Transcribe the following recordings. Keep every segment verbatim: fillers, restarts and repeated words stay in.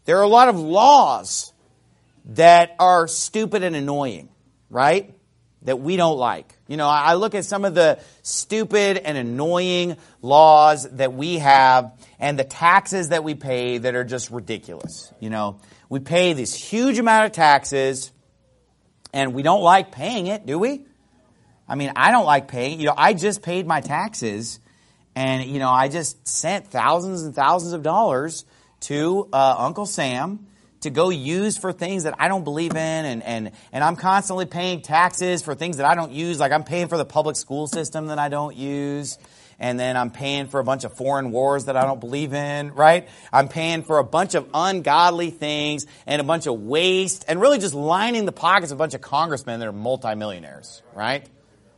There are a lot of laws that are stupid and annoying, right? That we don't like. You know, I look at some of the stupid and annoying laws that we have and the taxes that we pay that are just ridiculous. You know, we pay this huge amount of taxes and we don't like paying it, do we? I mean, I don't like paying. You know, I just paid my taxes and, you know, I just sent thousands and thousands of dollars to uh, Uncle Sam to go use for things that I don't believe in, and, and, and I'm constantly paying taxes for things that I don't use, like I'm paying for the public school system that I don't use, and then I'm paying for a bunch of foreign wars that I don't believe in, right? I'm paying for a bunch of ungodly things and a bunch of waste, and really just lining the pockets of a bunch of congressmen that are multimillionaires, right?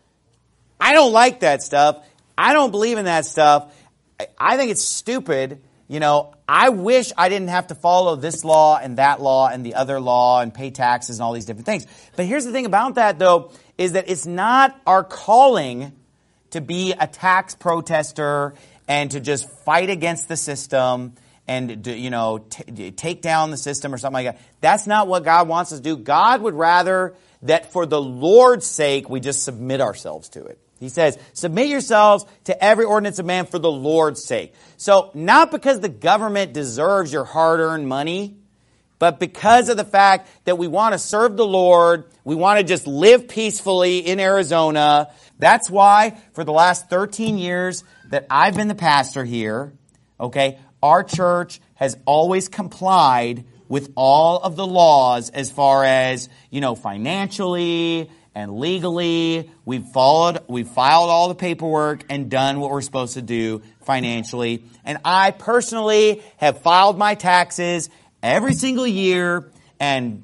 I don't like that stuff. I don't believe in that stuff. I think it's stupid. You know, I wish I didn't have to follow this law and that law and the other law and pay taxes and all these different things. But here's the thing about that, though, is that it's not our calling to be a tax protester and to just fight against the system and, you know, t- take down the system or something like that. That's not what God wants us to do. God would rather that for the Lord's sake, we just submit ourselves to it. He says, submit yourselves to every ordinance of man for the Lord's sake. So not because the government deserves your hard-earned money, but because of the fact that we want to serve the Lord, we want to just live peacefully in Arizona. That's why for the last thirteen years that I've been the pastor here, okay, our church has always complied with all of the laws as far as, you know, financially and legally. We've followed, we've filed all the paperwork and done what we're supposed to do financially. And I personally have filed my taxes every single year and,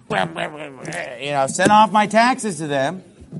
you know, sent off my taxes to them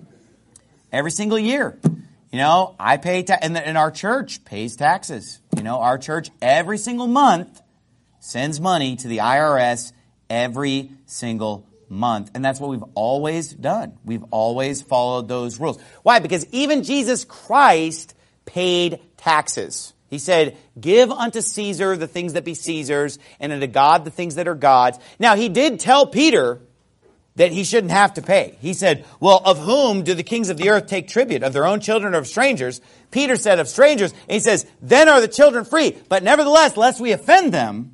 every single year. You know, I pay, ta- and, the, and our church pays taxes. You know, our church every single month sends money to the I R S every single month. And that's what we've always done. We've always followed those rules. Why? Because even Jesus Christ paid taxes. He said, give unto Caesar the things that be Caesar's, and unto God the things that are God's. Now, he did tell Peter that he shouldn't have to pay. He said, well, of whom do the kings of the earth take tribute? Of their own children or of strangers? Peter said, of strangers. And he says, then are the children free. But nevertheless, lest we offend them,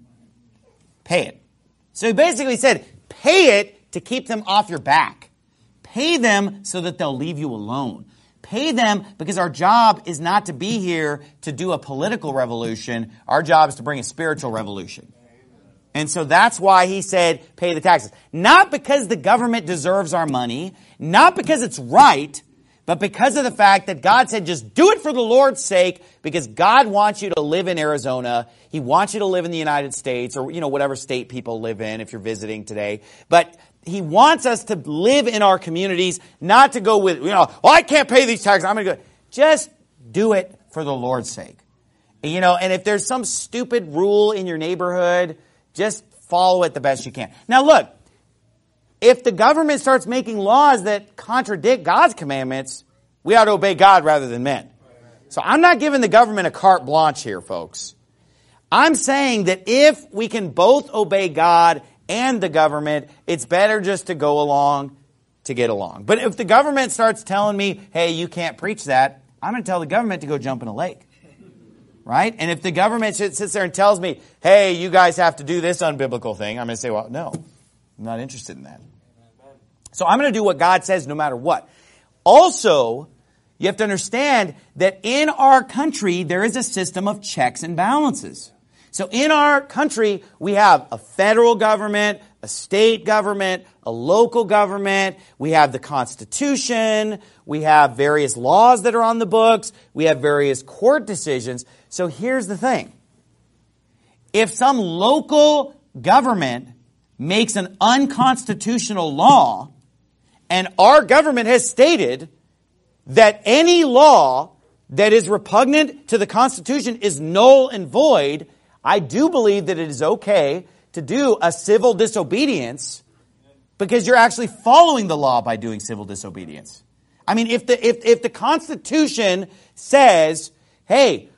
pay it. So he basically said, pay it to keep them off your back. Pay them so that they'll leave you alone. Pay them because our job is not to be here to do a political revolution. Our job is to bring a spiritual revolution. And so that's why he said, pay the taxes. Not because the government deserves our money, not because it's right, but because of the fact that God said, just do it for the Lord's sake, because God wants you to live in Arizona. He wants you to live in the United States, or, you know, whatever state people live in if you're visiting today. But He wants us to live in our communities, not to go with, you know, oh, I can't pay these taxes, I'm going to go. Just do it for the Lord's sake. You know, and if there's some stupid rule in your neighborhood, just follow it the best you can. Now look, if the government starts making laws that contradict God's commandments, we ought to obey God rather than men. So I'm not giving the government a carte blanche here, folks. I'm saying that if we can both obey God and the government, it's better just to go along to get along. But if the government starts telling me, hey, you can't preach that, I'm going to tell the government to go jump in a lake. Right? And if the government sits there and tells me, hey, you guys have to do this unbiblical thing, I'm going to say, well, no, I'm not interested in that. So I'm going to do what God says no matter what. Also, you have to understand that in our country, there is a system of checks and balances. So in our country, we have a federal government, a state government, a local government. We have the Constitution. We have various laws that are on the books. We have various court decisions. So here's the thing. If some local government makes an unconstitutional law, and our government has stated that any law that is repugnant to the Constitution is null and void, I do believe that it is okay to do a civil disobedience because you're actually following the law by doing civil disobedience. I mean, if the if if the Constitution says, hey,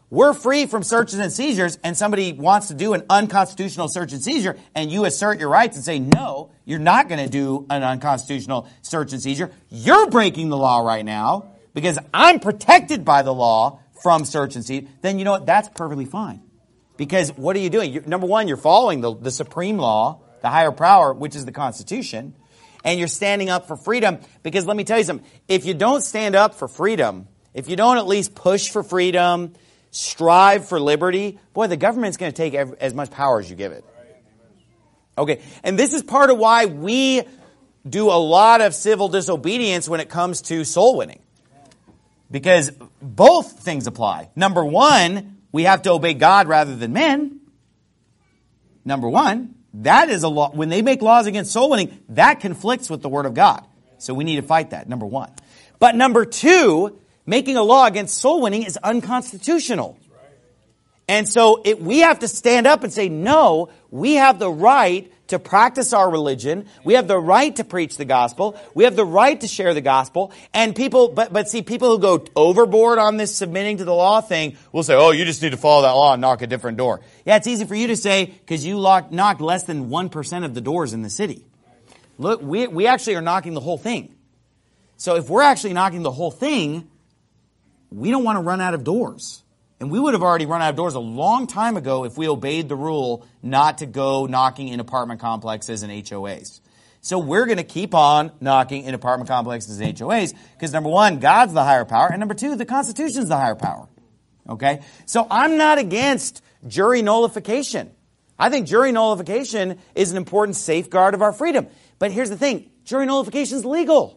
we're free from searches and seizures, and somebody wants to do an unconstitutional search and seizure, and you assert your rights and say, no, you're not going to do an unconstitutional search and seizure. You're breaking the law right now because I'm protected by the law from search and seizure. Then you know what? That's perfectly fine. Because what are you doing? You're, number one, you're following the, the supreme law, the higher power, which is the Constitution, and you're standing up for freedom. Because let me tell you something. If you don't stand up for freedom, if you don't at least push for freedom, strive for liberty, boy, the government's going to take every, as much power as you give it. Okay, and this is part of why we do a lot of civil disobedience when it comes to soul winning. Because both things apply. Number one, we have to obey God rather than men. Number one, that is a law. When they make laws against soul winning, that conflicts with the Word of God. So we need to fight that, number one. But number two, making a law against soul winning is unconstitutional. And so it, we have to stand up and say, no, we have the right to practice our religion. We have the right to preach the gospel. We have the right to share the gospel. And people, but, but see, people who go overboard on this submitting to the law thing will say, oh, you just need to follow that law and knock a different door. Yeah, it's easy for you to say because you lock, knocked less than one percent of the doors in the city. Look, we, we actually are knocking the whole thing. So if we're actually knocking the whole thing, we don't want to run out of doors. And we would have already run out of doors a long time ago if we obeyed the rule not to go knocking in apartment complexes and H O As. So we're going to keep on knocking in apartment complexes and H O As because number one, God's the higher power, and number two, the Constitution's the higher power. Okay? So I'm not against jury nullification. I think jury nullification is an important safeguard of our freedom. But here's the thing, jury nullification is legal.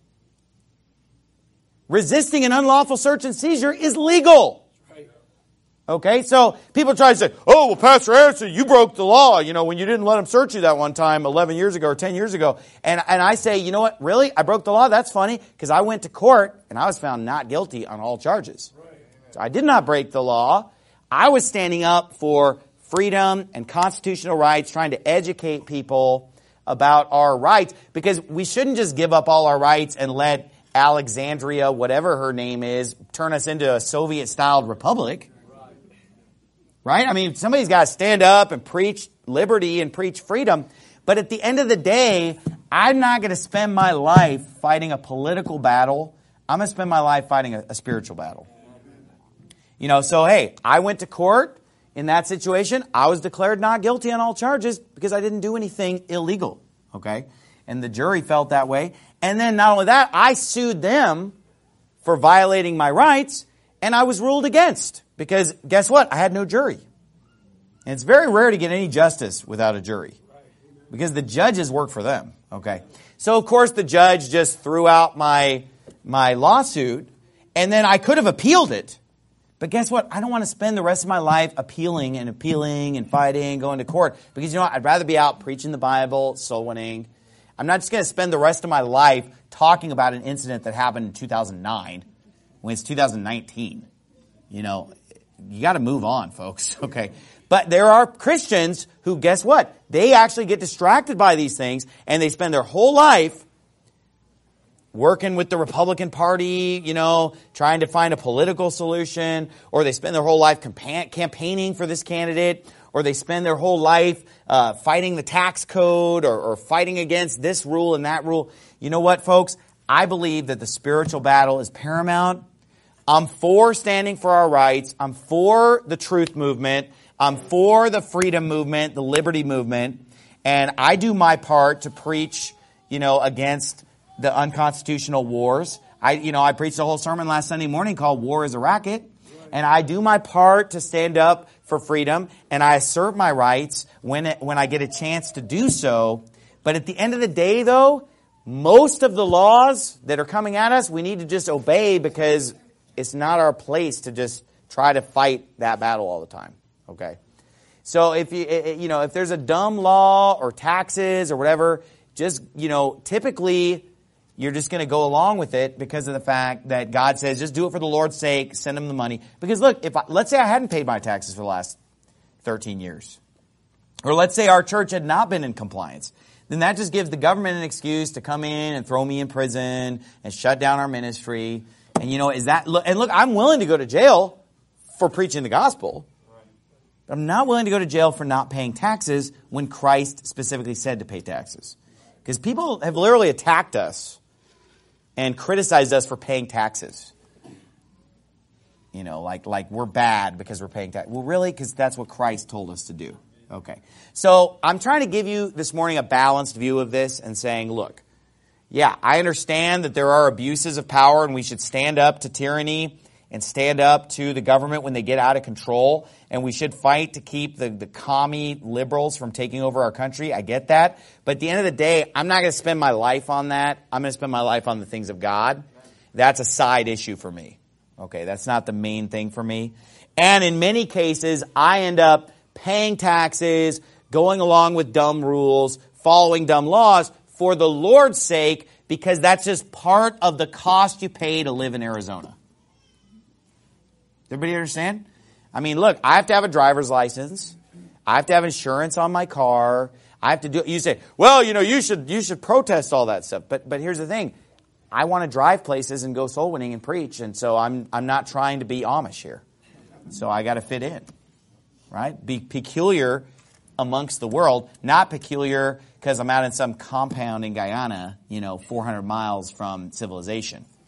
Resisting an unlawful search and seizure is legal. Okay, so people try to say, oh, well, Pastor Anderson, you broke the law, you know, when you didn't let them search you that one time eleven years ago or ten years ago. And, and I say, you know what, really? I broke the law? That's funny, because I went to court and I was found not guilty on all charges. So I did not break the law. I was standing up for freedom and constitutional rights, trying to educate people about our rights, because we shouldn't just give up all our rights and let Alexandria, whatever her name is, turn us into a Soviet-styled republic. Right? I mean, somebody's got to stand up and preach liberty and preach freedom. But at the end of the day, I'm not going to spend my life fighting a political battle. I'm going to spend my life fighting a, a spiritual battle. You know, so hey, I went to court in that situation. I was declared not guilty on all charges because I didn't do anything illegal. Okay? And the jury felt that way. And then not only that, I sued them for violating my rights, and I was ruled against. Because guess what? I had no jury. And it's very rare to get any justice without a jury. Because the judges work for them. Okay. So of course the judge just threw out my, my lawsuit, and then I could have appealed it. But guess what? I don't want to spend the rest of my life appealing and appealing and fighting, going to court. Because you know what? I'd rather be out preaching the Bible, soul winning. I'm not just going to spend the rest of my life talking about an incident that happened in two thousand nine when it's two thousand nineteen. You know, you got to move on, folks. Okay. But there are Christians who, guess what? They actually get distracted by these things, and they spend their whole life working with the Republican Party, you know, trying to find a political solution, or they spend their whole life campa- campaigning for this candidate, or they spend their whole life uh, fighting the tax code, or, or fighting against this rule and that rule. You know what, folks? I believe that the spiritual battle is paramount. I'm for standing for our rights. I'm for the truth movement. I'm for the freedom movement, the liberty movement. And I do my part to preach, you know, against the unconstitutional wars. I, you know, I preached a whole sermon last Sunday morning called War is a Racket. And I do my part to stand up for freedom. And I assert my rights when it, when I get a chance to do so. But at the end of the day, though, most of the laws that are coming at us, we need to just obey, because it's not our place to just try to fight that battle all the time. Okay? So if you, you know, if there's a dumb law or taxes or whatever, just, you know, typically you're just going to go along with it because of the fact that God says, just do it for the Lord's sake, send him the money. Because look, if I, let's say I hadn't paid my taxes for the last thirteen years. Or let's say our church had not been in compliance. Then that just gives the government an excuse to come in and throw me in prison and shut down our ministry. And you know, is that, and look, I'm willing to go to jail for preaching the gospel. But I'm not willing to go to jail for not paying taxes when Christ specifically said to pay taxes. Because people have literally attacked us and criticized us for paying taxes. You know, like like we're bad because we're paying taxes. Well, really? Because that's what Christ told us to do. Okay. So I'm trying to give you this morning a balanced view of this and saying, look, yeah, I understand that there are abuses of power and we should stand up to tyranny and stand up to the government when they get out of control. And we should fight to keep the, the commie liberals from taking over our country. I get that. But at the end of the day, I'm not going to spend my life on that. I'm going to spend my life on the things of God. That's a side issue for me. Okay, that's not the main thing for me. And in many cases, I end up paying taxes, going along with dumb rules, following dumb laws for the Lord's sake, because that's just part of the cost you pay to live in Arizona. Everybody understand? I mean, look, I have to have a driver's license. I have to have insurance on my car. I have to do, you say, well, you know, you should, you should protest all that stuff. But, but here's the thing. I want to drive places and go soul winning and preach. And so I'm, I'm not trying to be Amish here. So I got to fit in, right? Be peculiar amongst the world, not peculiar because I'm out in some compound in Guyana, you know, four hundred miles from civilization.